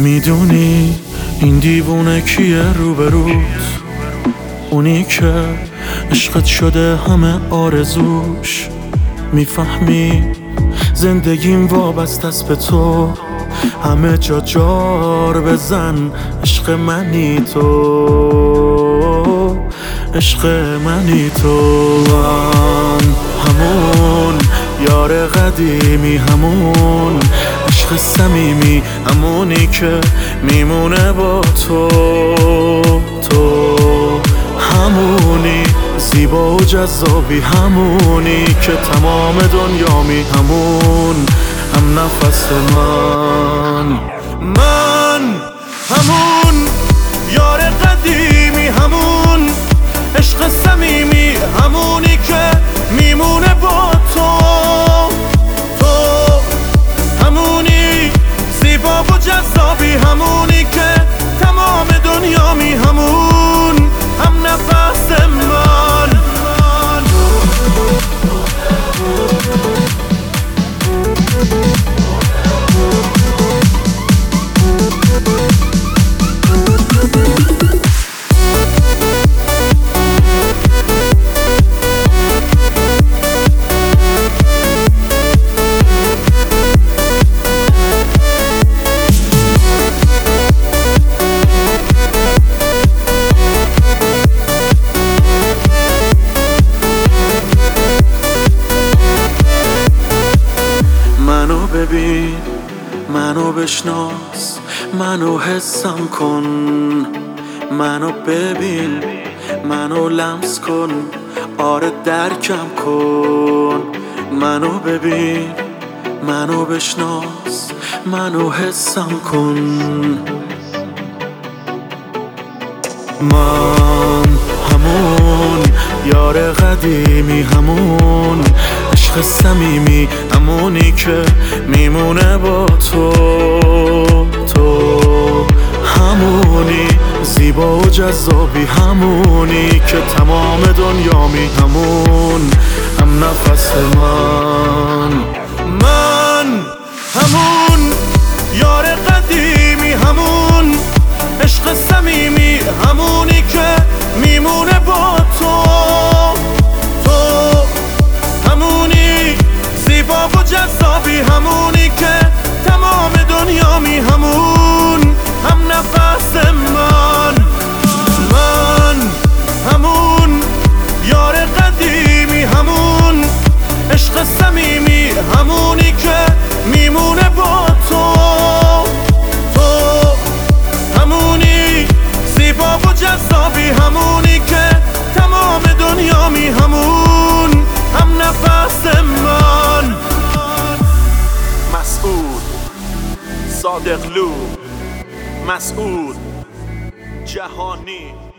میدونی این دیوونه کیه روبروت؟ اونی که عشقت شده همه آرزوش. میفهمی زندگیم وابسته است به تو، همه جا جار بزن. عشق منی تو، عشق منی تو. من همون یار قدیمی، همون عشق صمیمی، همونی که میمونه با تو. تو همونی زیبا و جذابی، همونی که تمام دنیامی، همون هم نفس من همون یار قدیمی، همون عشق صمیمی، همونی که میمونه با تو. تو همونی زیبا و جذابی، همونی که تمام دنیامی، همون هم نفس من. منو ببین، منو بشناس، منو حسم کن. منو ببین، منو لمس کن، آره درکم کن. منو ببین، منو بشناس، منو حسم کن. من همون یار قدیمی، همون عشق صمیمی، همونی که میمونه با تو. تو همونی زیبا و جذابی، همونی که تمام دنیامی، همون هم نفس من همون یار قدیمی، همون عشق صمیمی، همونی که میمونه با تو. تو همونی زیبا و جذابی، همونی که تمام دنیامی، همون هم نفس من همون یار قدیمی، همون عشق صمیمی، همونی که میمونه با تو. تو همونی زیبا و جذابی، همونی که تمام دنیامی، همون هم نفس من. مسعود صادقلو، مسعود جهانی.